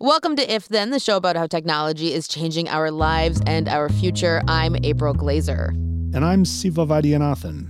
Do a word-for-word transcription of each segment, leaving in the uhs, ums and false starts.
Welcome to If Then, the show about how technology is changing our lives and our future. I'm April Glazer. And I'm Siva Vaidyanathan.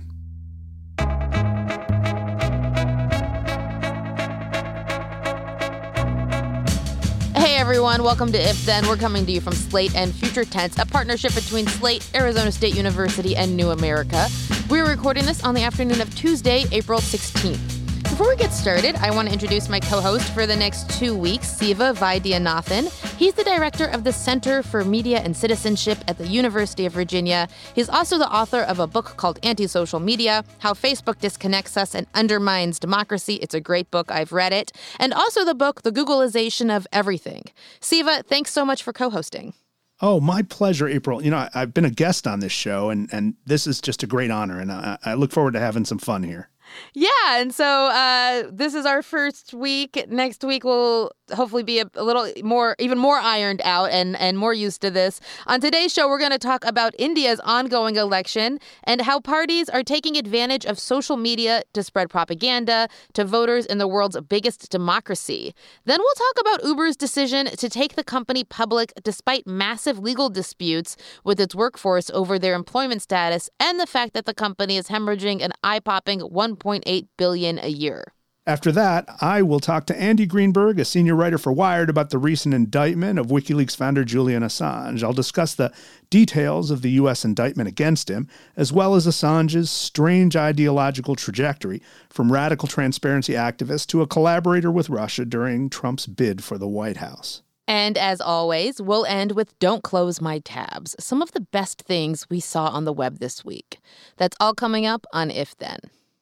Hey everyone, welcome to If Then. We're coming to you from Slate and Future Tense, a partnership between Slate, Arizona State University, and New America. We're recording this on the afternoon of Tuesday, April sixteenth. Before we get started, I want to introduce my co-host for the next two weeks, Siva Vaidyanathan. He's the director of the Center for Media and Citizenship at the University of Virginia. He's also the author of a book called Anti-Social Media, How Facebook Disconnects Us and Undermines Democracy. It's a great book. I've read it. And also the book, The Googleization of Everything. Siva, thanks so much for co-hosting. Oh, my pleasure, April. You know, I, I've been a guest on this show, and, and this is just a great honor, and I, I look forward to having some fun here. Yeah, and so uh, this is our first week. Next week will hopefully be a, a little more, even more ironed out and, and more used to this. On today's show, we're going to talk about India's ongoing election and how parties are taking advantage of social media to spread propaganda to voters in the world's biggest democracy. Then we'll talk about Uber's decision to take the company public despite massive legal disputes with its workforce over their employment status and the fact that the company is hemorrhaging an eye-popping one point eight billion dollars a year. After that, I will talk to Andy Greenberg, a senior writer for Wired, about the recent indictment of WikiLeaks founder Julian Assange. I'll discuss the details of the U S indictment against him, as well as Assange's strange ideological trajectory from radical transparency activist to a collaborator with Russia during Trump's bid for the White House. And as always, we'll end with Don't Close My Tabs, some of the best things we saw on the web this week. That's all coming up on If Then.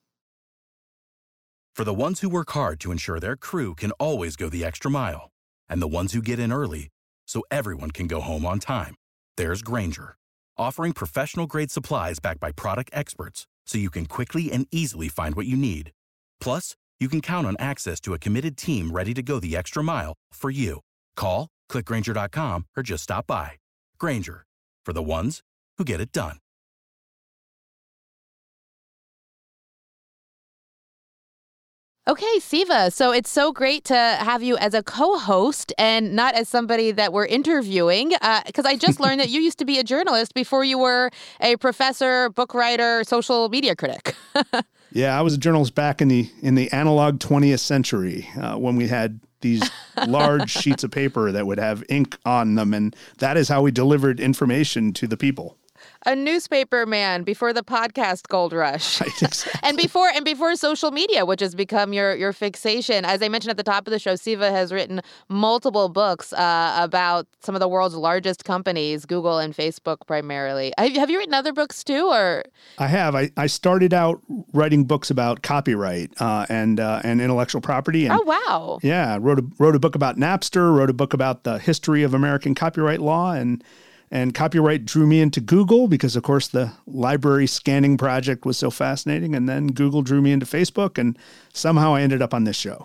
For the ones who work hard to ensure their crew can always go the extra mile, and the ones who get in early so everyone can go home on time, there's Grainger, offering professional-grade supplies backed by product experts so you can quickly and easily find what you need. Plus, you can count on access to a committed team ready to go the extra mile for you. Call, click Grainger dot com, or just stop by. Grainger, for the ones who get it done. Okay, Siva, so it's so great to have you as a co-host and not as somebody that we're interviewing, because uh, I just learned that you used to be a journalist before you were a professor, book writer, social media critic. Yeah, I was a journalist back in the in the analog twentieth century uh, when we had these large sheets of paper that would have ink on them, and that is how we delivered information to the people. A newspaper man before the podcast gold rush. Right, exactly. and before and before social media, which has become your, your fixation. As I mentioned at the top of the show, Siva has written multiple books uh, about some of the world's largest companies, Google and Facebook primarily. Have, have you written other books too? Or I have. I, I started out writing books about copyright uh, and uh, and intellectual property. And, oh, wow. Yeah, wrote a, wrote a book about Napster, wrote a book about the history of American copyright law, and And copyright drew me into Google because, of course, the library scanning project was so fascinating. And then Google drew me into Facebook, and somehow I ended up on this show.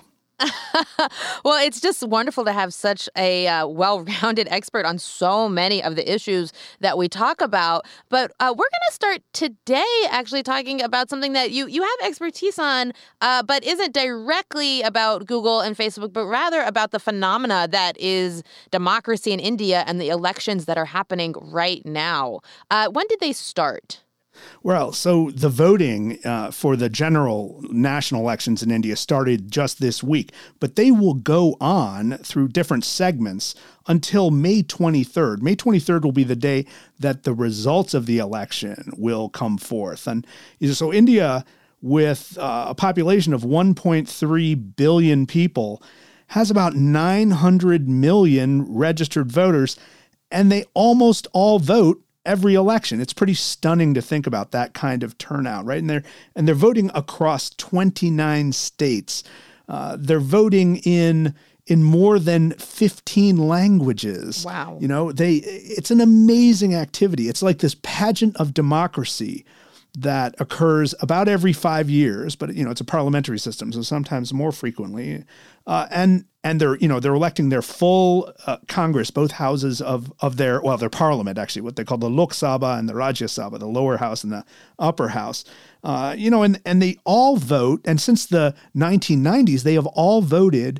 Well, it's just wonderful to have such a uh, well-rounded expert on so many of the issues that we talk about. But uh, we're going to start today actually talking about something that you, you have expertise on, uh, but isn't directly about Google and Facebook, but rather about the phenomena that is democracy in India and the elections that are happening right now. Uh, when did they start? Well, so the voting uh, for the general national elections in India started just this week, but they will go on through different segments until May twenty-third. May twenty-third will be the day that the results of the election will come forth. And so India, with uh, a population of one point three billion people, has about nine hundred million registered voters, and they almost all vote every election. It's pretty stunning to think about that kind of turnout, right? And they're and they're voting across twenty-nine states. Uh, they're voting in in more than fifteen languages. Wow. You know, they it's an amazing activity. It's like this pageant of democracy that occurs about every five years, but you know it's a parliamentary system, so sometimes more frequently. Uh, and and they're you know they're electing their full uh, Congress, both houses of of their well their parliament actually, what they call the Lok Sabha and the Rajya Sabha, the lower house and the upper house. Uh, you know, and and they all vote, and since the nineteen nineties, they have all voted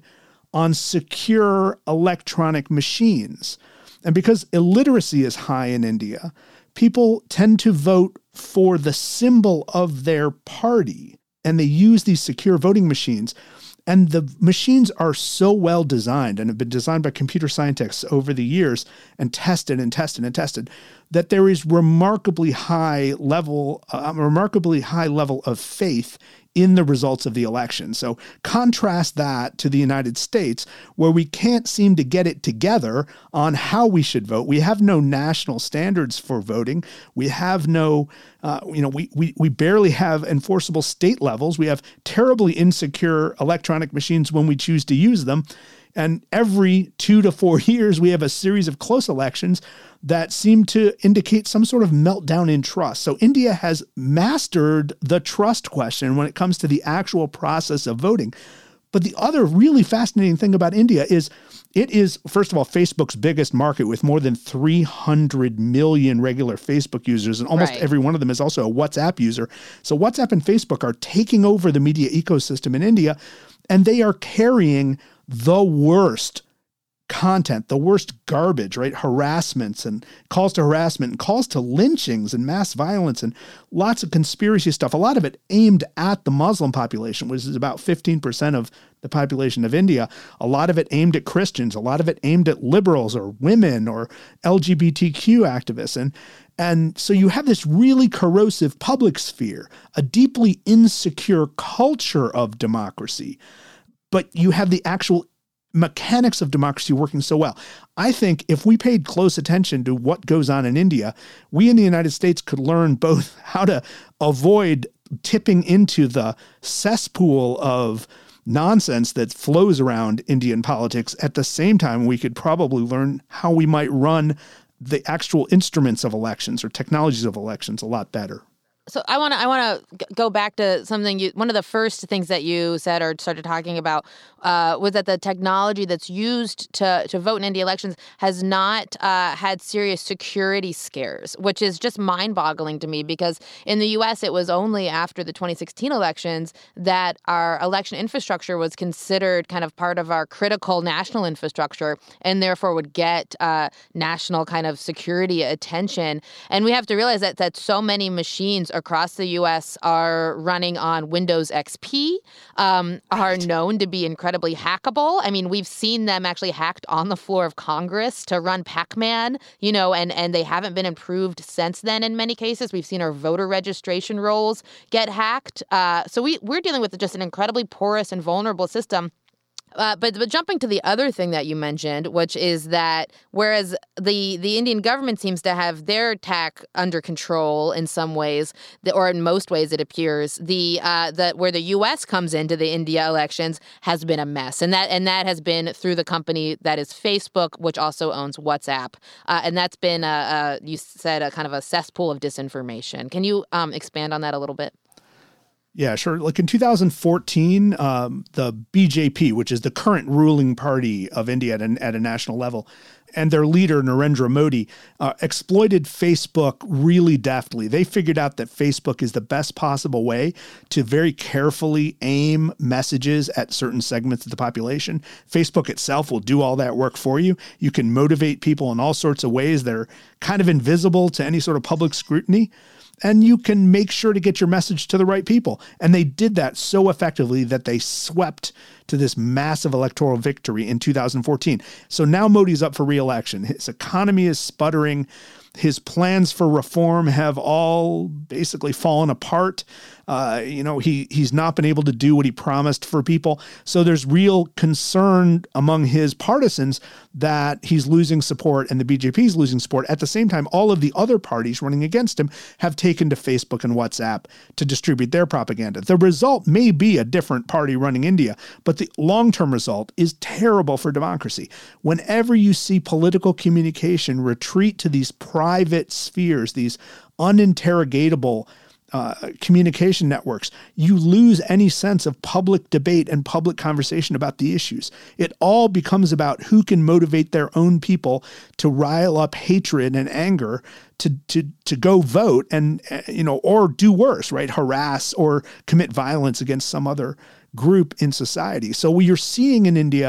on secure electronic machines. And because illiteracy is high in India, people tend to vote for the symbol of their party, and they use these secure voting machines. And the machines are so well designed and have been designed by computer scientists over the years and tested and tested and tested that there is remarkably high level, a remarkably high level of faith in the results of the election. So contrast that to the United States, where we can't seem to get it together on how we should vote. We have no national standards for voting. We have no, uh, you know, we, we, we barely have enforceable state levels. We have terribly insecure electronic machines when we choose to use them. And every two to four years, we have a series of close elections that seem to indicate some sort of meltdown in trust. So India has mastered the trust question when it comes to the actual process of voting. But the other really fascinating thing about India is it is, first of all, Facebook's biggest market with more than three hundred million regular Facebook users, and almost right. every one of them is also a WhatsApp user. So WhatsApp and Facebook are taking over the media ecosystem in India, and they are carrying the worst content, the worst garbage, right? Harassments and calls to harassment and calls to lynchings and mass violence and lots of conspiracy stuff. A lot of it aimed at the Muslim population, which is about fifteen percent of the population of India. A lot of it aimed at Christians, a lot of it aimed at liberals or women or L G B T Q activists. And And so you have this really corrosive public sphere, a deeply insecure culture of democracy, but you have the actual mechanics of democracy working so well. I think if we paid close attention to what goes on in India, we in the United States could learn both how to avoid tipping into the cesspool of nonsense that flows around Indian politics. At the same time, we could probably learn how we might run the actual instruments of elections or technologies of elections a lot better. So I want to I want to go back to something you, one of the first things that you said or started talking about uh, was that the technology that's used to, to vote in India elections has not uh, had serious security scares, which is just mind-boggling to me because in the U S it was only after the twenty sixteen elections that our election infrastructure was considered kind of part of our critical national infrastructure and therefore would get uh, national kind of security attention. And we have to realize that that so many machines across the U S are running on Windows X P, um, are known to be incredibly hackable. I mean, we've seen them actually hacked on the floor of Congress to run Pac-Man, you know, and, and they haven't been improved since then in many cases. We've seen our voter registration rolls get hacked. Uh, so we, we're dealing with just an incredibly porous and vulnerable system. Uh, but but jumping to the other thing that you mentioned, which is that whereas the, the Indian government seems to have their tech under control in some ways, the, or in most ways it appears, the uh, the where the U S comes into the India elections has been a mess, and that and that has been through the company that is Facebook, which also owns WhatsApp, uh, and that's been a, a you said a kind of a cesspool of disinformation. Can you um, expand on that a little bit? Yeah, sure. Like in two thousand fourteen, um, the B J P, which is the current ruling party of India at a, at a national level, and their leader, Narendra Modi, uh, exploited Facebook really deftly. They figured out that Facebook is the best possible way to very carefully aim messages at certain segments of the population. Facebook itself will do all that work for you. You can motivate people in all sorts of ways that are kind of invisible to any sort of public scrutiny. And you can make sure to get your message to the right people. And they did that so effectively that they swept to this massive electoral victory in two thousand fourteen. So now Modi's up for re-election. His economy is sputtering. His plans for reform have all basically fallen apart. Uh, you know, he he's not been able to do what he promised for people. So there's real concern among his partisans that he's losing support and the B J P is losing support. At the same time, all of the other parties running against him have taken to Facebook and WhatsApp to distribute their propaganda. The result may be a different party running India, but the long-term result is terrible for democracy. Whenever you see political communication retreat to these private spheres, these uninterrogatable uh, communication networks, you lose any sense of public debate and public conversation about the issues. It all becomes about who can motivate their own people to rile up hatred and anger to to to go vote and, you know, or do worse, right? Harass or commit violence against some other group in society. So what you're seeing in India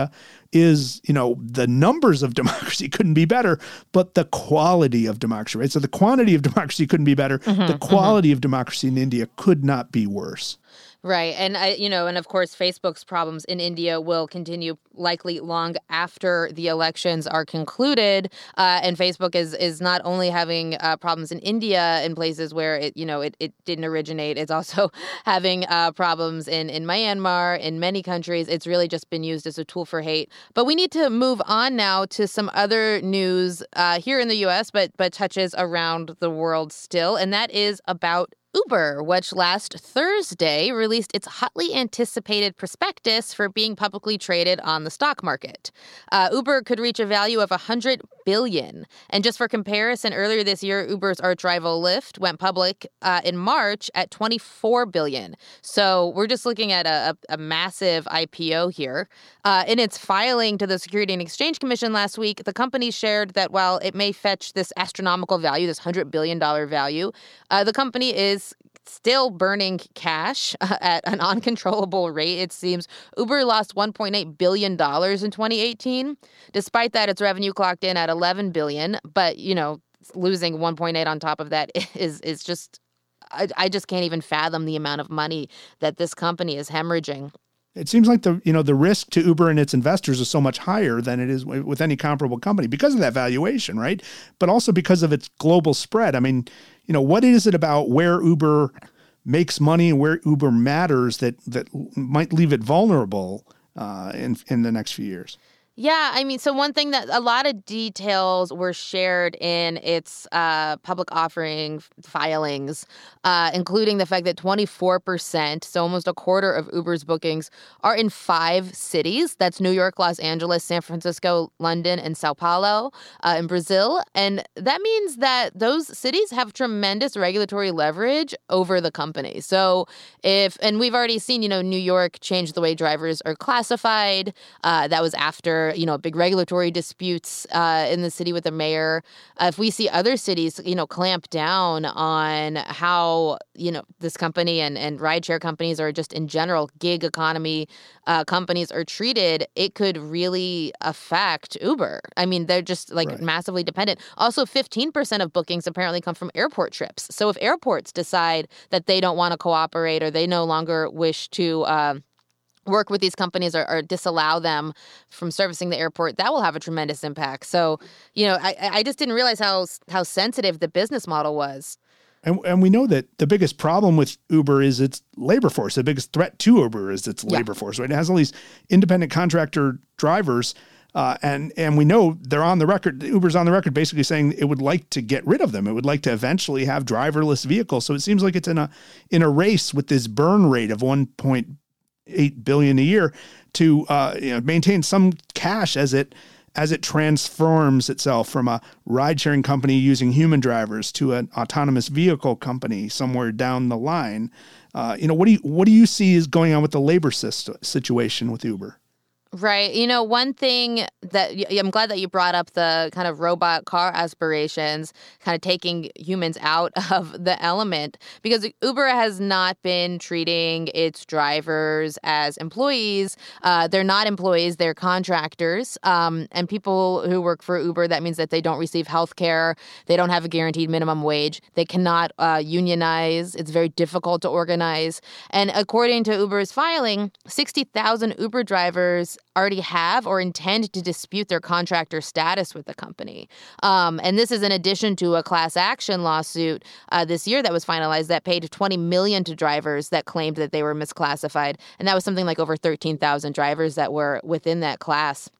is, you know, the numbers of democracy couldn't be better, but the quality of democracy, right? So the quantity of democracy couldn't be better. Mm-hmm, the quality mm-hmm. of democracy in India could not be worse. Right. And, I, you know, and of course, Facebook's problems in India will continue likely long after the elections are concluded. Uh, and Facebook is is not only having uh, problems in India in places where it, you know, it, it didn't originate. It's also having uh, problems in, in Myanmar, in many countries. It's really just been used as a tool for hate. But we need to move on now to some other news uh, here in the U S, but but touches around the world still. And that is about Uber, which last Thursday released its hotly anticipated prospectus for being publicly traded on the stock market. Uh, Uber could reach a value of one hundred billion dollars. And just for comparison, earlier this year, Uber's arch rival Lyft went public uh, in March at twenty-four billion dollars. So we're just looking at a, a, a massive I P O here. Uh, in its filing to the Securities and Exchange Commission last week, the company shared that while it may fetch this astronomical value, this one hundred billion dollars value, uh, the company is still burning cash uh, at an uncontrollable rate, it seems. Uber lost one point eight billion dollars in twenty eighteen. Despite that, its revenue clocked in at eleven billion dollars. But, you know, losing one point eight on top of that is is just, I, I just can't even fathom the amount of money that this company is hemorrhaging. It seems like the you know the risk to Uber and its investors is so much higher than it is with any comparable company because of that valuation, right? But also because of its global spread. I mean, you know, what is it about where Uber makes money and where Uber matters that that might leave it vulnerable uh, in in the next few years? Yeah, I mean, so one thing that a lot of details were shared in its uh, public offering filings, uh, including the fact that twenty-four percent, so almost a quarter of Uber's bookings, are in five cities. That's New York, Los Angeles, San Francisco, London, and Sao Paulo uh, in Brazil. And that means that those cities have tremendous regulatory leverage over the company. So if, and we've already seen, you know, New York changed the way drivers are classified. Uh, that was after you know, big regulatory disputes uh, in the city with the mayor. Uh, if we see other cities, you know, clamp down on how, you know, this company and, and rideshare companies or just in general gig economy uh, companies are treated, it could really affect Uber. I mean, they're just like right. massively dependent. Also, fifteen percent of bookings apparently come from airport trips. So if airports decide that they don't want to cooperate or they no longer wish to uh, work with these companies or, or disallow them from servicing the airport, that will have a tremendous impact. So, you know, I, I just didn't realize how how sensitive the business model was. And, and we know that the biggest problem with Uber is its labor force. The biggest threat to Uber is its labor yeah. force, right? It has all these independent contractor drivers, uh, and and we know they're on the record, Uber's on the record basically saying it would like to get rid of them. It would like to eventually have driverless vehicles. So it seems like it's in a in a race with this burn rate of one point eight billion dollars a year to uh, you know, maintain some cash as it as it transforms itself from a ride-sharing company using human drivers to an autonomous vehicle company somewhere down the line. Uh, you know, what do you what do you see is going on with the labor system, situation with Uber? Right. You know, one thing that I'm glad that you brought up the kind of robot car aspirations, kind of taking humans out of the element, because Uber has not been treating its drivers as employees. Uh, they're not employees, they're contractors. Um, and people who work for Uber, that means that they don't receive health care. They don't have a guaranteed minimum wage. They cannot uh, unionize. It's very difficult to organize. And according to Uber's filing, sixty thousand Uber drivers already have or intend to dispute their contractor status with the company. Um, and this is in addition to a class action lawsuit uh, this year that was finalized that paid twenty million dollars to drivers that claimed that they were misclassified. And that was something like over thirteen thousand drivers that were within that class.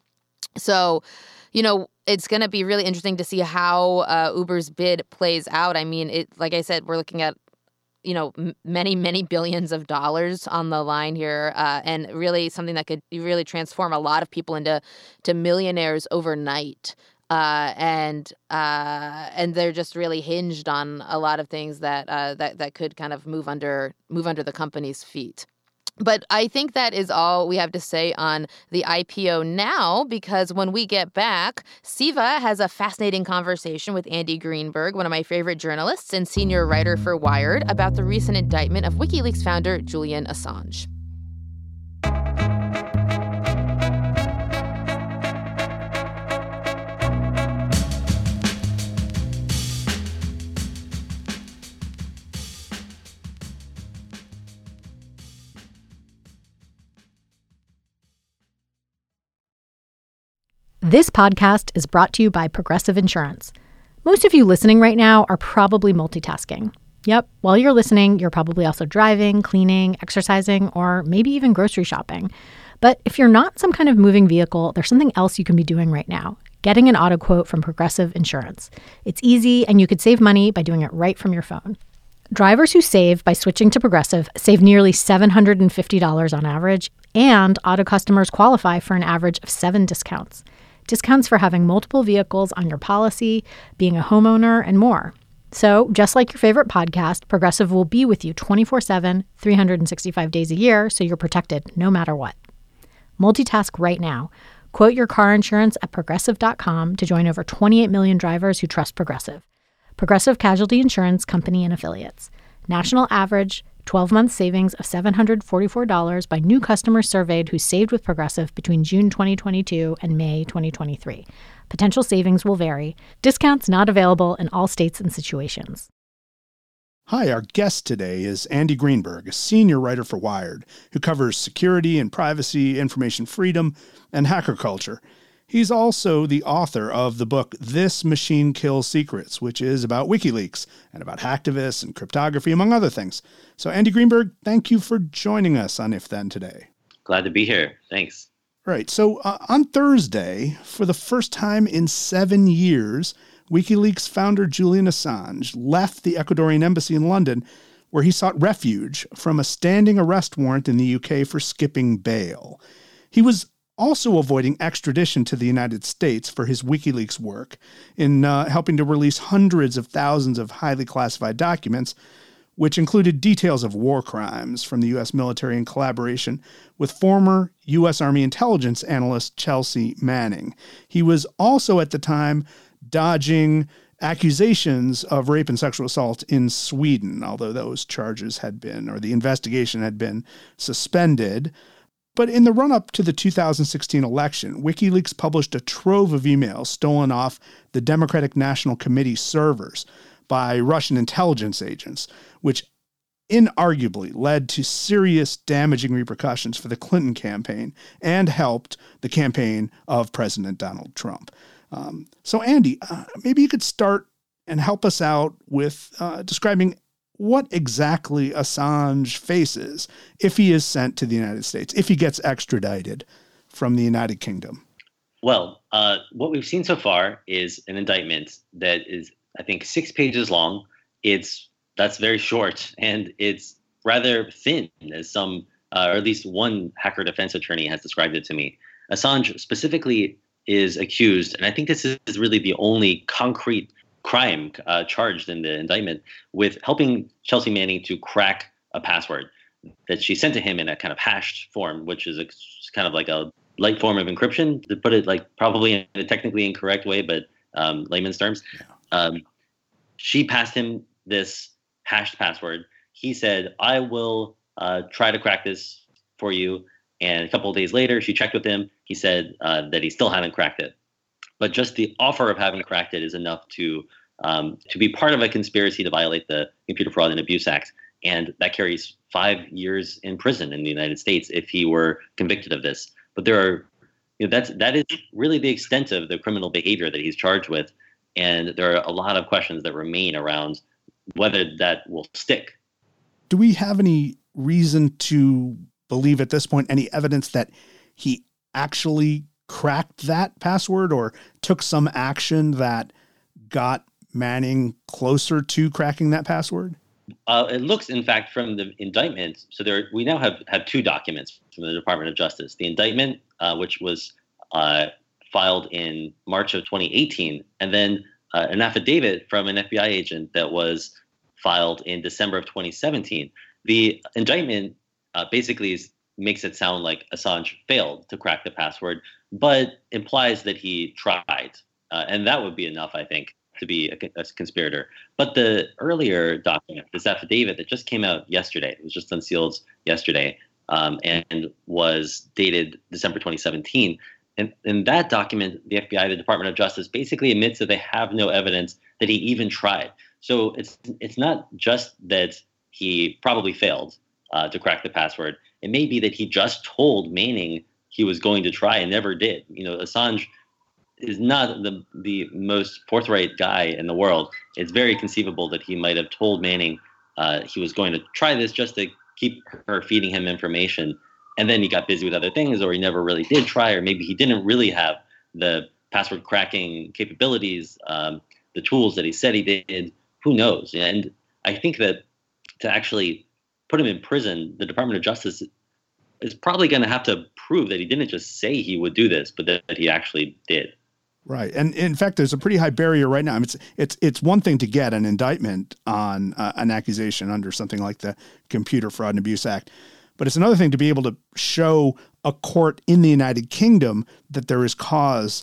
So, you know, it's going to be really interesting to see how uh, Uber's bid plays out. I mean, it, like I said, we're looking at you know, m- many, many billions of dollars on the line here, uh, and really something that could really transform a lot of people into to millionaires overnight. Uh, and uh, and they're just really hinged on a lot of things that uh, that that could kind of move under move under the company's feet. But I think that is all we have to say on the I P O now, because when we get back, Siva has a fascinating conversation with Andy Greenberg, one of my favorite journalists and senior writer for Wired, about the recent indictment of WikiLeaks founder Julian Assange. This podcast is brought to you by Progressive Insurance. Most of you listening right now are probably multitasking. Yep, while you're listening, you're probably also driving, cleaning, exercising, or maybe even grocery shopping. But if you're not some kind of moving vehicle, there's something else you can be doing right now. Getting an auto quote from Progressive Insurance. It's easy, and you could save money by doing it right from your phone. Drivers who save by switching to Progressive save nearly seven hundred fifty dollars on average, and auto customers qualify for an average of seven discounts. Discounts for having multiple vehicles on your policy, being a homeowner, and more. So, just like your favorite podcast, Progressive will be with you twenty-four seven, three hundred sixty-five days a year, so you're protected no matter what. Multitask right now. Quote your car insurance at Progressive dot com to join over twenty-eight million drivers who trust Progressive. Progressive Casualty Insurance Company and Affiliates. National average twelve-month savings of seven hundred forty-four dollars by new customers surveyed who saved with Progressive between June twenty twenty-two and May twenty twenty-three. Potential savings will vary. Discounts not available in all states and situations. Hi, our guest today is Andy Greenberg, a senior writer for Wired, who covers security and privacy, information freedom, and hacker culture. He's also the author of the book This Machine Kills Secrets, which is about WikiLeaks and about hacktivists and cryptography, among other things. So Andy Greenberg, thank you for joining us on If Then today. Glad to be here. Thanks. Right. So uh, on Thursday, for the first time in seven years, WikiLeaks founder Julian Assange left the Ecuadorian embassy in London, where he sought refuge from a standing arrest warrant in the U K for skipping bail. He was also avoiding extradition to the United States for his WikiLeaks work in uh, helping to release hundreds of thousands of highly classified documents, which included details of war crimes from the U S military in collaboration with former U S Army intelligence analyst Chelsea Manning. He was also at the time dodging accusations of rape and sexual assault in Sweden, although those charges had been, or the investigation had been suspended. But in the run-up to the two thousand sixteen election, WikiLeaks published a trove of emails stolen off the Democratic National Committee servers by Russian intelligence agents, which inarguably led to serious damaging repercussions for the Clinton campaign and helped the campaign of President Donald Trump. Um, so, Andy, uh, maybe you could start and help us out with uh, describing what exactly Assange faces if he is sent to the United States, if he gets extradited from the United Kingdom. Well, uh, what we've seen so far is an indictment that is, I think, six pages long. It's that's very short, and it's rather thin, as some, uh, or at least one hacker defense attorney has described it to me. Assange specifically is accused, and I think this is really the only concrete crime uh, charged in the indictment, with helping Chelsea Manning to crack a password that she sent to him in a kind of hashed form, which is a, kind of like a light form of encryption, to put it like probably in a technically incorrect way, but um, layman's terms. Yeah. Um, she passed him this hashed password. He said, I will uh, try to crack this for you. And a couple of days later, she checked with him. He said uh, that he still hadn't cracked it. But just the offer of having cracked it is enough to um, to be part of a conspiracy to violate the Computer Fraud and Abuse Act. And that carries five years in prison in the United States if he were convicted of this. But there are, you know, that's that is really the extent of the criminal behavior that he's charged with. And there are a lot of questions that remain around whether that will stick. Do we have any reason to believe at this point any evidence that he actually cracked that password or took some action that got Manning closer to cracking that password? Uh, it looks, in fact, from the indictment. So there, we now have, have two documents from the Department of Justice. The indictment, uh, which was uh, filed in March of twenty eighteen, and then uh, an affidavit from an F B I agent that was filed in December of twenty seventeen. The indictment uh, basically is, makes it sound like Assange failed to crack the password, but implies that he tried. Uh, and that would be enough, I think, to be a, a conspirator. But the earlier document, this affidavit that just came out yesterday, it was just unsealed yesterday, um, and was dated December twenty seventeen. And in that document, the F B I, the Department of Justice, basically admits that they have no evidence that he even tried. So it's it's not just that he probably failed uh, to crack the password. It may be that he just told Manning he was going to try and never did. You know, Assange is not the the most forthright guy in the world. It's very conceivable that he might have told Manning uh, he was going to try this just to keep her feeding him information, and then he got busy with other things, or he never really did try, or maybe he didn't really have the password cracking capabilities, um, the tools that he said he did. Who knows? And I think that to actually put him in prison, the Department of Justice is probably going to have to prove that he didn't just say he would do this, but that, that he actually did. Right. And in fact, there's a pretty high barrier right now. I mean, it's it's it's one thing to get an indictment on uh, an accusation under something like the Computer Fraud and Abuse Act, but it's another thing to be able to show a court in the United Kingdom that there is cause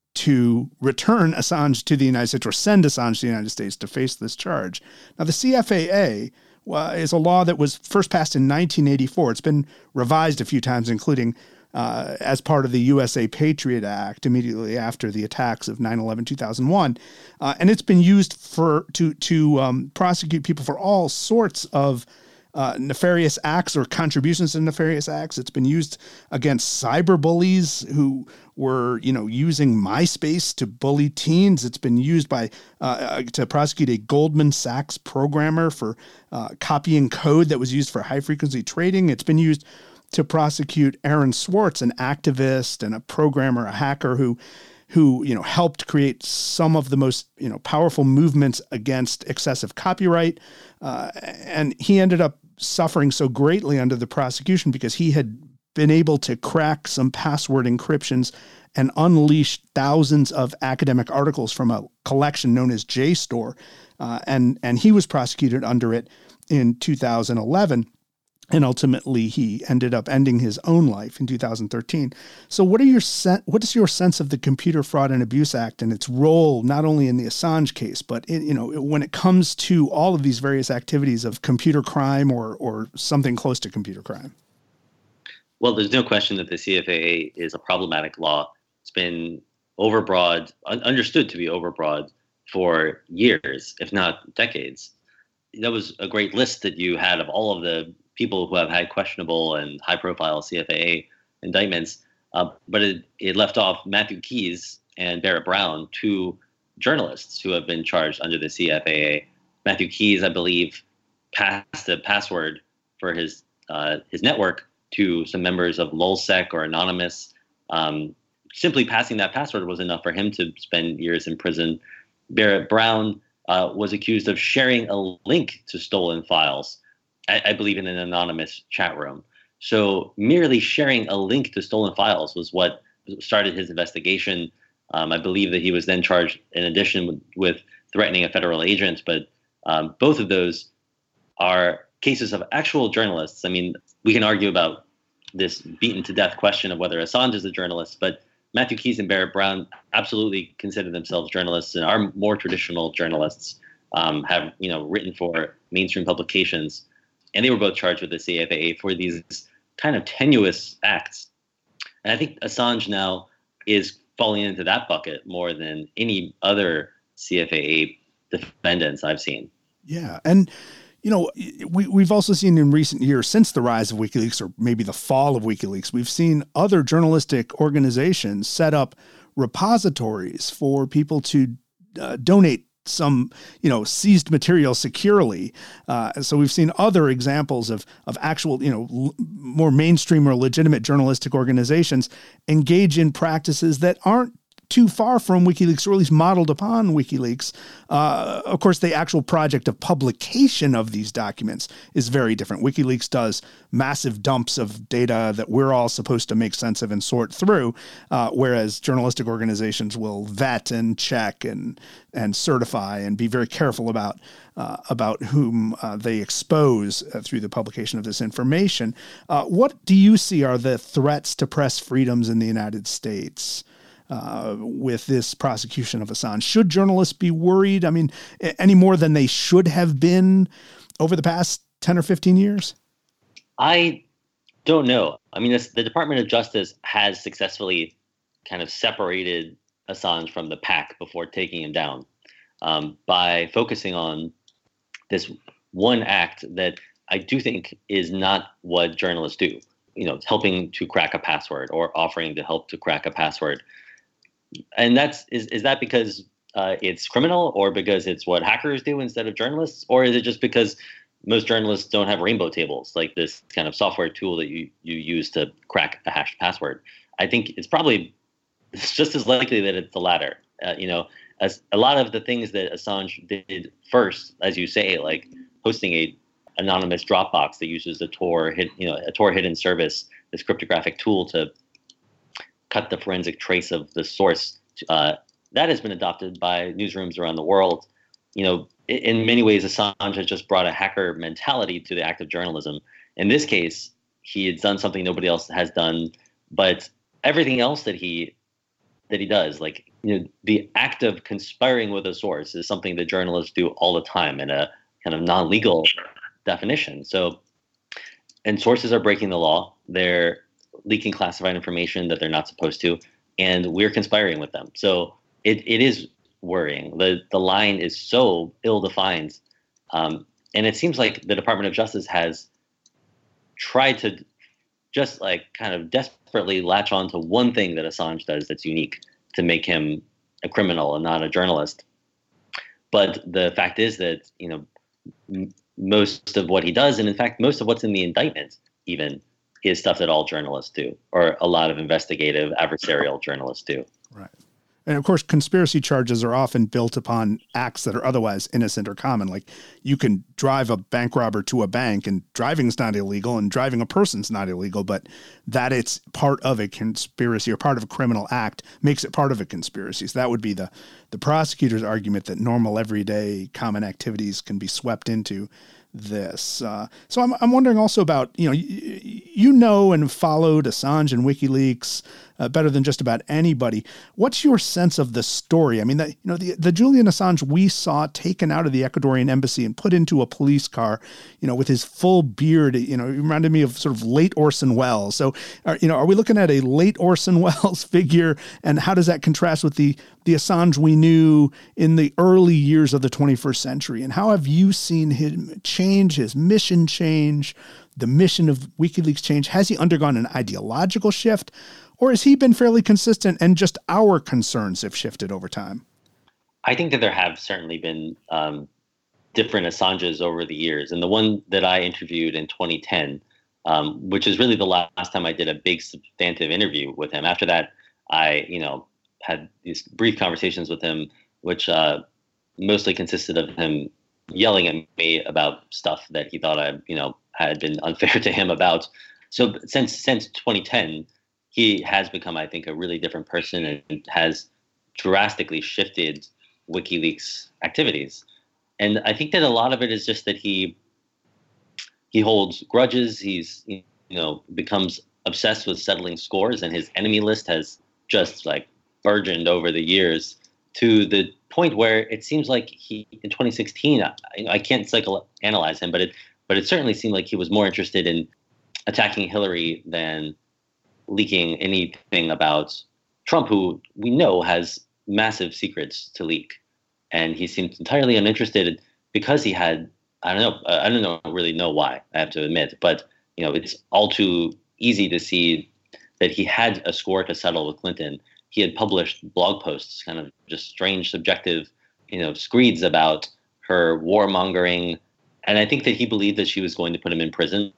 to return Assange to the United States or send Assange to the United States to face this charge. Now, the C F A A uh, is a law that was first passed in nineteen eighty-four. It's been revised a few times, including Uh, as part of the U S A Patriot Act immediately after the attacks of nine eleven two thousand one. Uh, and it's been used for to to um, prosecute people for all sorts of uh, nefarious acts or contributions to nefarious acts. It's been used against cyberbullies who were, you know, using MySpace to bully teens. It's been used by uh, to prosecute a Goldman Sachs programmer for uh, copying code that was used for high-frequency trading. It's been used to prosecute Aaron Swartz, an activist and a programmer, a hacker who, who you know, helped create some of the most you know powerful movements against excessive copyright, uh, and he ended up suffering so greatly under the prosecution because he had been able to crack some password encryptions and unleash thousands of academic articles from a collection known as JSTOR, uh, and and he was prosecuted under it in two thousand eleven. And ultimately, he ended up ending his own life in two thousand thirteen. So what are your sen- what is your sense of the Computer Fraud and Abuse Act and its role, not only in the Assange case, but in, you know, when it comes to all of these various activities of computer crime or or something close to computer crime? Well, there's no question that the C F A A is a problematic law. It's been overbroad, un- understood to be overbroad for years, if not decades. That was a great list that you had of all of the people who have had questionable and high-profile C F A A indictments, uh, but it, it left off Matthew Keys and Barrett Brown, two journalists who have been charged under the C F A A. Matthew Keys, I believe, passed a password for his uh, his network to some members of LulzSec or Anonymous. Um, simply passing that password was enough for him to spend years in prison. Barrett Brown uh, was accused of sharing a link to stolen files, I, I believe in an anonymous chat room. So merely sharing a link to stolen files was what started his investigation. Um, I believe that he was then charged in addition with, with threatening a federal agent, but um, both of those are cases of actual journalists. I mean, we can argue about this beaten to death question of whether Assange is a journalist, but Matthew Keys and Barrett Brown absolutely consider themselves journalists and are more traditional journalists, um, have, you know, written for mainstream publications. And they were both charged with the C F A A for these kind of tenuous acts. And I think Assange now is falling into that bucket more than any other C F A A defendants I've seen. Yeah. And, you know, we, we've also seen in recent years, since the rise of WikiLeaks, or maybe the fall of WikiLeaks, we've seen other journalistic organizations set up repositories for people to uh, donate some, you know, seized material securely. Uh, so we've seen other examples of of actual, you know, l- more mainstream or legitimate journalistic organizations engage in practices that aren't too far from WikiLeaks, or at least modeled upon WikiLeaks. Uh, of course, the actual project of publication of these documents is very different. WikiLeaks does massive dumps of data that we're all supposed to make sense of and sort through, uh, whereas journalistic organizations will vet and check and and certify and be very careful about uh, about whom uh, they expose uh, through the publication of this information. Uh, what do you see are the threats to press freedoms in the United States Uh, with this prosecution of Assange? Should journalists be worried? I mean, any more than they should have been over the past ten or fifteen years? I don't know. I mean, this, the Department of Justice has successfully kind of separated Assange from the pack before taking him down um, by focusing on this one act that I do think is not what journalists do. You know, helping to crack a password or offering to help to crack a password. and that's is is that because uh, it's criminal, or because it's what hackers do instead of journalists, or is it just because most journalists don't have rainbow tables, like this kind of software tool that you you use to crack a hashed password? I think it's probably it's just as likely that it's the latter. Uh, you know, as a lot of the things that Assange did first, as you say, like hosting a anonymous Dropbox that uses the Tor, hid, you know, a Tor hidden service, this cryptographic tool to cut the forensic trace of the source. Uh, that has been adopted by newsrooms around the world. You know, in, in many ways, Assange has just brought a hacker mentality to the act of journalism. In this case, he had done something nobody else has done, but everything else that he that he does, like, you know, the act of conspiring with a source is something that journalists do all the time in a kind of non-legal definition. So, and sources are breaking the law. They're leaking classified information that they're not supposed to, and we're conspiring with them. So it, it is worrying. The the line is so ill-defined. Um, and it seems like the Department of Justice has tried to just like kind of desperately latch on to one thing that Assange does that's unique to make him a criminal and not a journalist. But the fact is that, you know, m- most of what he does, and in fact, most of what's in the indictment even, is stuff that all journalists do, or a lot of investigative adversarial journalists do. Right. And of course, conspiracy charges are often built upon acts that are otherwise innocent or common. Like you can drive a bank robber to a bank, and driving's not illegal and driving a person's not illegal, but that it's part of a conspiracy or part of a criminal act makes it part of a conspiracy. So that would be the, the prosecutor's argument that normal, everyday, common activities can be swept into this. Uh, so I'm I'm wondering also about, you know, you, you know and followed Assange and WikiLeaks uh, better than just about anybody. What's your sense of the story? I mean, that, you know, the, the Julian Assange we saw taken out of the Ecuadorian embassy and put into a police car, you know, with his full beard, you know, it reminded me of sort of late Orson Welles. So, are, you know, are we looking at a late Orson Welles figure, and how does that contrast with the the Assange we knew in the early years of the twenty-first century? And how have you seen him change, his mission change, the mission of WikiLeaks change? Has he undergone an ideological shift, or has he been fairly consistent and just our concerns have shifted over time? I think that there have certainly been um, different Assanges over the years. And the one that I interviewed in twenty ten, um, which is really the last time I did a big substantive interview with him. After that, I, you know, had these brief conversations with him, which uh, mostly consisted of him yelling at me about stuff that he thought I, you know, had been unfair to him about. So since since twenty ten, he has become, I think, a really different person and has drastically shifted WikiLeaks activities. And I think that a lot of it is just that he he holds grudges. He's, you know, becomes obsessed with settling scores, and his enemy list has just like burgeoned over the years to the point where it seems like he, in twenty sixteen, I, I can't psychoanalyze him, but it but it certainly seemed like he was more interested in attacking Hillary than leaking anything about Trump, who we know has massive secrets to leak. And he seemed entirely uninterested because he had, I don't know, I don't know, really know why, I have to admit, but, you know, it's all too easy to see that he had a score to settle with Clinton. He had published blog posts, kind of just strange, subjective, you know, screeds about her warmongering. And I think that he believed that she was going to put him in prison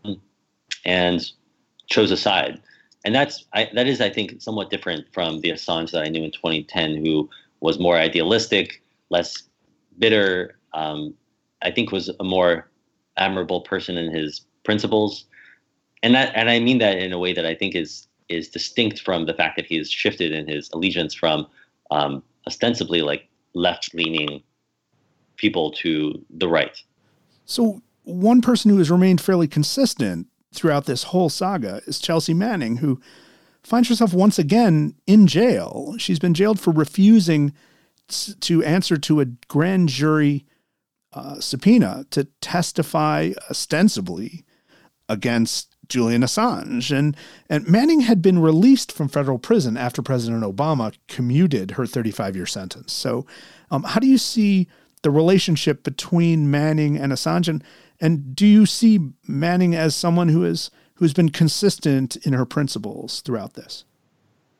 and chose a side. And that's I, that is, I think, somewhat different from the Assange that I knew in twenty ten, who was more idealistic, less bitter, um, I think was a more admirable person in his principles. And that, and I mean that in a way that I think is is distinct from the fact that he has shifted in his allegiance from um, ostensibly like left-leaning people to the right. So one person who has remained fairly consistent throughout this whole saga is Chelsea Manning, who finds herself once again in jail. She's been jailed for refusing to answer to a grand jury uh, subpoena to testify ostensibly against Julian Assange. And, and Manning had been released from federal prison after President Obama commuted her thirty-five-year sentence. So um, how do you see the relationship between Manning and Assange? And, and do you see Manning as someone who is who's been consistent in her principles throughout this?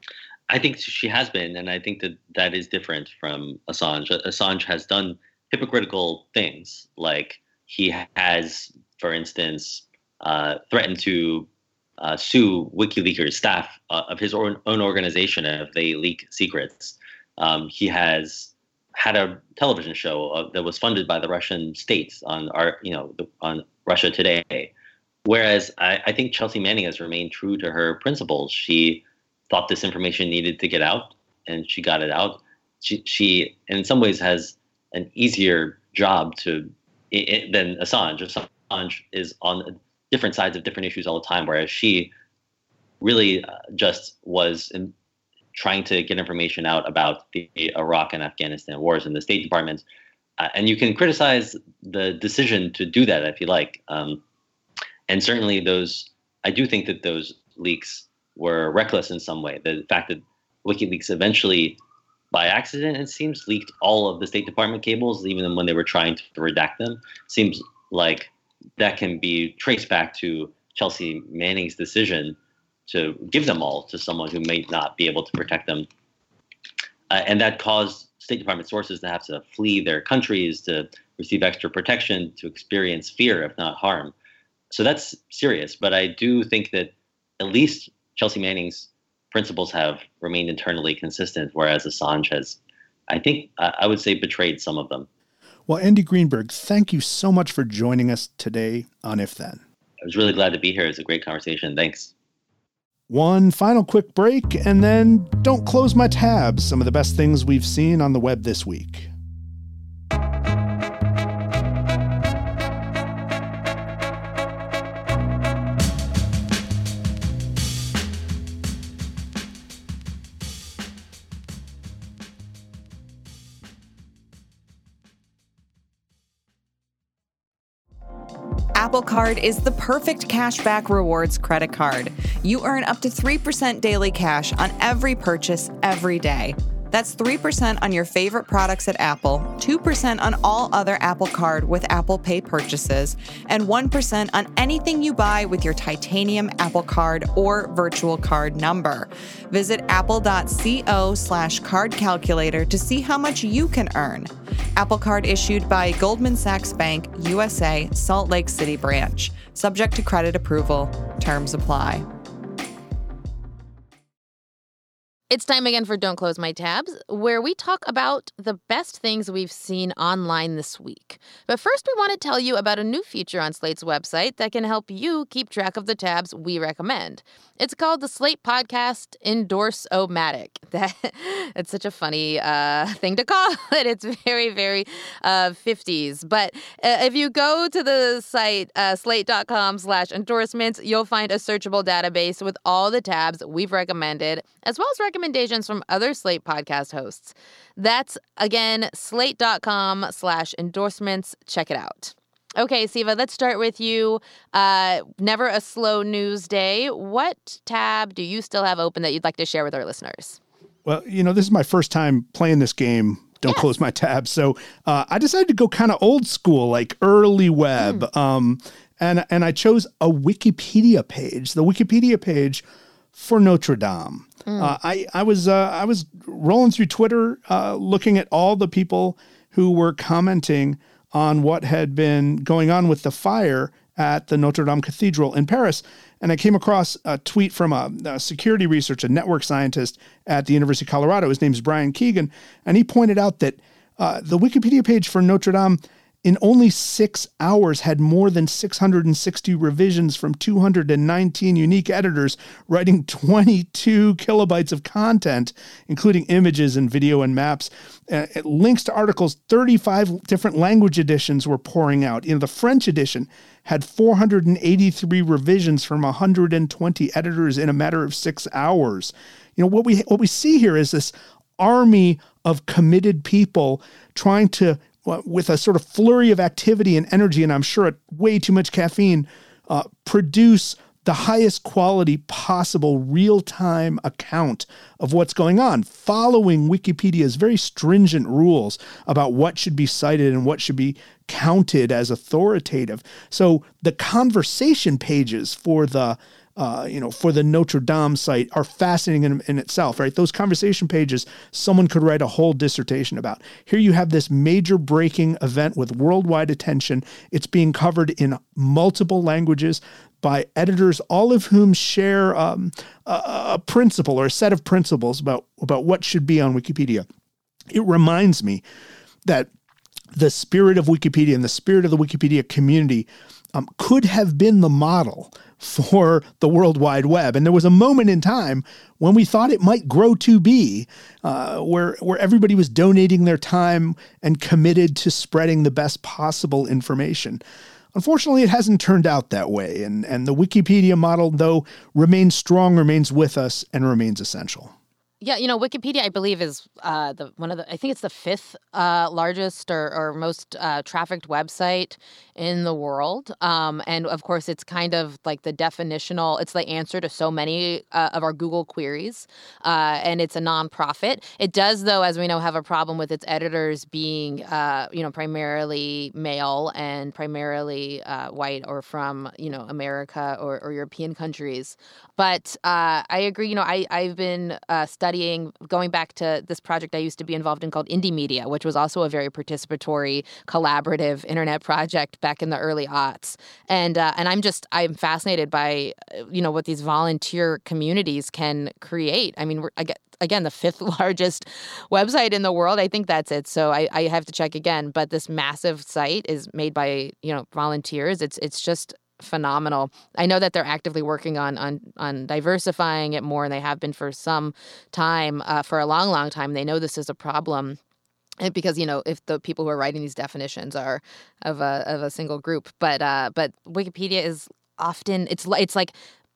I think she has been, and I think that that is different from Assange. Assange has done hypocritical things, like he has, for instance, uh, threatened to uh, sue WikiLeaks staff uh, of his own, own organization if they leak secrets. Um, he has had a television show uh, that was funded by the Russian state on our, you know, on Russia Today. Whereas I, I think Chelsea Manning has remained true to her principles. She thought this information needed to get out, and she got it out. She, she in some ways, has an easier job to it, than Assange. Assange is on different sides of different issues all the time, whereas she really uh, just was in, trying to get information out about the Iraq and Afghanistan wars in the State Department. Uh, and you can criticize the decision to do that if you like. Um, and certainly those, I do think that those leaks were reckless in some way. The fact that WikiLeaks eventually, by accident, it seems, leaked all of the State Department cables, even when they were trying to redact them, seems like that can be traced back to Chelsea Manning's decision to give them all to someone who may not be able to protect them. Uh, and that caused State Department sources to have to flee their countries, to receive extra protection, to experience fear, if not harm. So that's serious. But I do think that at least Chelsea Manning's principles have remained internally consistent, whereas Assange has, I think, uh, I would say, betrayed some of them. Well, Andy Greenberg, thank you so much for joining us today on If Then. I was really glad to be here. It was a great conversation. Thanks. One final quick break, and then don't close my tabs. Some of the best things we've seen on the web this week. Apple Card is the perfect cashback rewards credit card. You earn up to three percent daily cash on every purchase every day. That's three percent on your favorite products at Apple, two percent on all other Apple Card with Apple Pay purchases, and one percent on anything you buy with your titanium Apple Card or virtual card number. Visit apple.co slash card calculator to see how much you can earn. Apple Card issued by Goldman Sachs Bank, U S A, Salt Lake City branch. Subject to credit approval. Terms apply. It's time again for Don't Close My Tabs, where we talk about the best things we've seen online this week. But first, we want to tell you about a new feature on Slate's website that can help you keep track of the tabs we recommend. It's called the Slate Podcast Endorse-O-Matic. That, it's such a funny uh, thing to call it. It's very, very uh, fifties. But uh, if you go to the site, uh, slate.com slash endorsements, you'll find a searchable database with all the tabs we've recommended, as well as recommendations from other Slate podcast hosts. That's, again, slate.com slash endorsements. Check it out. Okay, Siva, let's start with you. Uh, never a slow news day. What tab do you still have open that you'd like to share with our listeners? Well, you know, this is my first time playing this game. Don't yes. close my tabs. So uh, I decided to go kind of old school, like early web. Mm. Um, and, and I chose a Wikipedia page, the Wikipedia page for Notre Dame. Mm. Uh, I, I was uh, I was rolling through Twitter, uh, looking at all the people who were commenting on what had been going on with the fire at the Notre Dame Cathedral in Paris. And I came across a tweet from a, a security researcher, a network scientist at the University of Colorado. His name is Brian Keegan. And he pointed out that uh, the Wikipedia page for Notre Dame in only six hours had more than six hundred sixty revisions from two hundred nineteen unique editors writing twenty-two kilobytes of content, including images and video and maps. Uh, links to articles, thirty-five different language editions were pouring out. You know, the French edition had four hundred eighty-three revisions from one hundred twenty editors in a matter of six hours. You know, what we what we see here is this army of committed people trying to, with a sort of flurry of activity and energy, and I'm sure at way too much caffeine, uh, produce the highest quality possible real-time account of what's going on, following Wikipedia's very stringent rules about what should be cited and what should be counted as authoritative. So the conversation pages for the uh, you know, for the Notre Dame site are fascinating in, in itself, right? Those conversation pages, someone could write a whole dissertation about. Here you have this major breaking event with worldwide attention. It's being covered in multiple languages by editors, all of whom share um, a, a principle or a set of principles about, about what should be on Wikipedia. It reminds me that the spirit of Wikipedia and the spirit of the Wikipedia community um, could have been the model for the World Wide Web. And there was a moment in time when we thought it might grow to be, uh, where, where everybody was donating their time and committed to spreading the best possible information. Unfortunately, it hasn't turned out that way. And, and the Wikipedia model, though, remains strong, remains with us, and remains essential. Yeah, you know, Wikipedia, I believe, is uh, the one of the, I think it's the fifth uh, largest or, or most uh, trafficked website in the world. Um, and of course, it's kind of like the definitional, it's the answer to so many uh, of our Google queries. Uh, and it's a nonprofit. It does, though, as we know, have a problem with its editors being, uh, you know, primarily male and primarily uh, white or from, you know, America or, or European countries. But uh, I agree, you know, I, I've been uh, studying, going back to this project I used to be involved in called Indymedia, which was also a very participatory, collaborative internet project back in the early aughts. And uh, and I'm just, I'm fascinated by, you know, what these volunteer communities can create. I mean, we're, again, the fifth largest website in the world. I think that's it. So I, I have to check again. But this massive site is made by, you know, volunteers. It's it's just phenomenal. I know that they're actively working on on on diversifying it more, and they have been for some time, uh, for a long, long time. They know this is a problem. Because, you know, if the people who are writing these definitions are of a of a single group, but uh, but Wikipedia is often it's it's like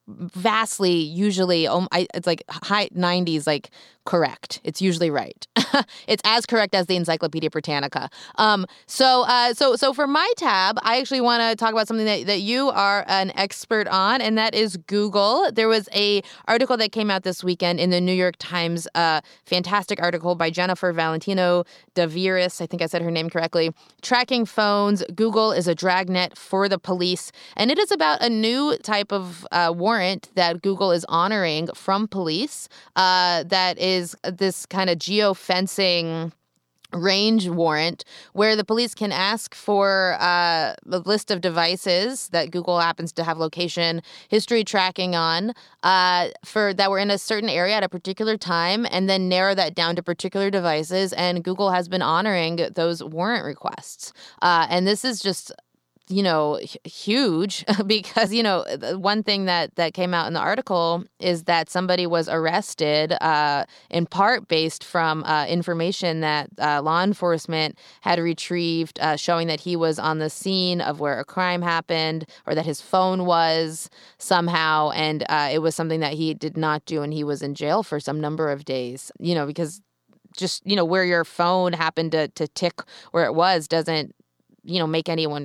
vastly usually um, I, it's like high nineties like correct. It's usually right. It's as correct as the Encyclopedia Britannica. Um, so uh, so so for my tab, I actually want to talk about something that, that you are an expert on, and that is Google. There was a article that came out this weekend in the New York Times, uh, fantastic article by Jennifer Valentino Daviris, I think I said her name correctly, Tracking Phones, Google is a dragnet for the police. And it is about a new type of uh, warrant that Google is honoring from police uh, that is this kind of geofencing range warrant where the police can ask for uh, a list of devices that Google happens to have location history tracking on uh, for that were in a certain area at a particular time, and then narrow that down to particular devices. And Google has been honoring those warrant requests. Uh, and this is just you know, huge because, you know, one thing that, that came out in the article is that somebody was arrested uh, in part based from uh, information that uh, law enforcement had retrieved uh, showing that he was on the scene of where a crime happened or that his phone was somehow. And uh, it was something that he did not do. And he was in jail for some number of days, you know, because just, you know, where your phone happened to, to tick where it was doesn't, you know, make anyone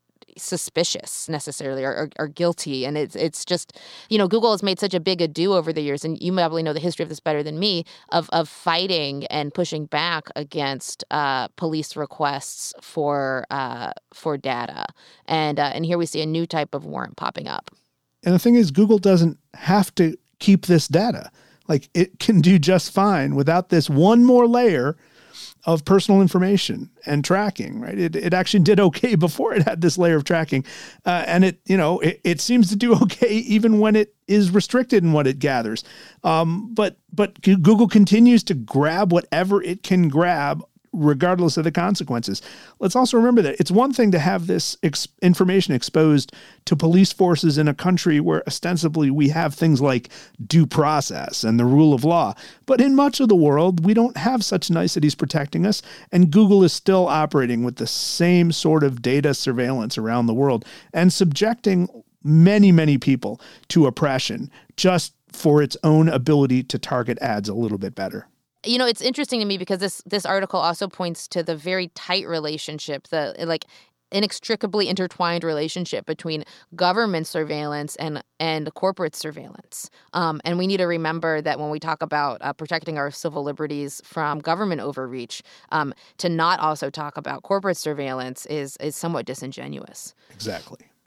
suspicious necessarily or, or, or guilty. And it's it's just, you know, Google has made such a big ado over the years, and you probably know the history of this better than me, of of fighting and pushing back against uh, police requests for uh, for data. And uh, and here we see a new type of warrant popping up. And the thing is, Google doesn't have to keep this data. Like, it can do just fine without this one more layer of personal information and tracking, right? It it actually did okay before it had this layer of tracking. Uh, and it, you know, it, it seems to do okay even when it is restricted in what it gathers. Um, but, but Google continues to grab whatever it can grab regardless of the consequences. Let's also remember that it's one thing to have this ex- information exposed to police forces in a country where ostensibly we have things like due process and the rule of law. But in much of the world, we don't have such niceties protecting us, and Google is still operating with the same sort of data surveillance around the world and subjecting many, many people to oppression just for its own ability to target ads a little bit better. You know, it's interesting to me because this this article also points to the very tight relationship, the like inextricably intertwined relationship between government surveillance and and corporate surveillance. Um, and we need to remember that when we talk about uh, protecting our civil liberties from government overreach, um, to not also talk about corporate surveillance is is somewhat disingenuous. Exactly.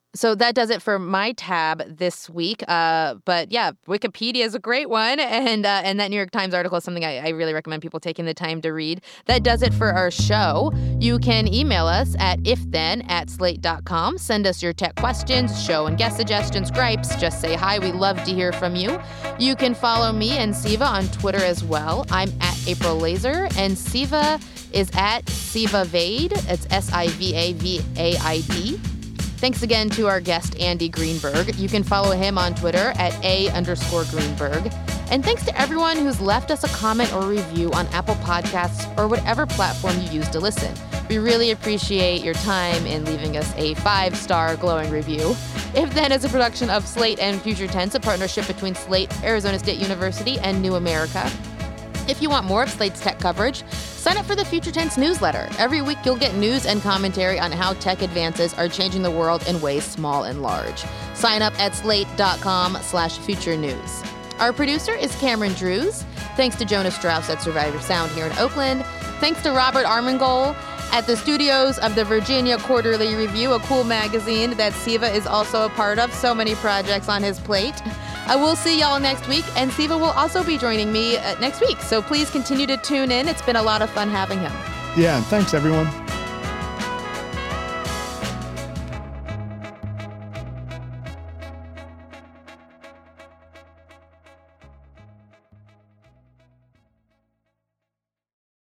So that does it for my tab this week. Uh, but yeah, Wikipedia is a great one. And uh, and that New York Times article is something I, I really recommend people taking the time to read. That does it for our show. You can email us at ifthen at slate dot com. Send us your tech questions, show and guest suggestions, gripes. Just say hi. We love to hear from you. You can follow me and Siva on Twitter as well. I'm at April Laser, and Siva is at Siva Vaid. It's S I V A V A I D. Thanks again to our guest, Andy Greenberg. You can follow him on Twitter at A underscore Greenberg. And thanks to everyone who's left us a comment or review on Apple Podcasts or whatever platform you use to listen. We really appreciate your time in leaving us a five-star glowing review. If Then is a production of Slate and Future Tense, a partnership between Slate, Arizona State University, and New America. If you want more of Slate's tech coverage, sign up for the Future Tense newsletter. Every week you'll get news and commentary on how tech advances are changing the world in ways small and large. Sign up at slate.com slash future news. Our producer is Cameron Drews. Thanks to Jonas Strauss at Survivor Sound here in Oakland. Thanks to Robert Armengol at the studios of the Virginia Quarterly Review, a cool magazine that Siva is also a part of. So many projects on his plate. I will see y'all next week, and Siva will also be joining me uh, next week. So please continue to tune in. It's been a lot of fun having him. Yeah, and thanks, everyone.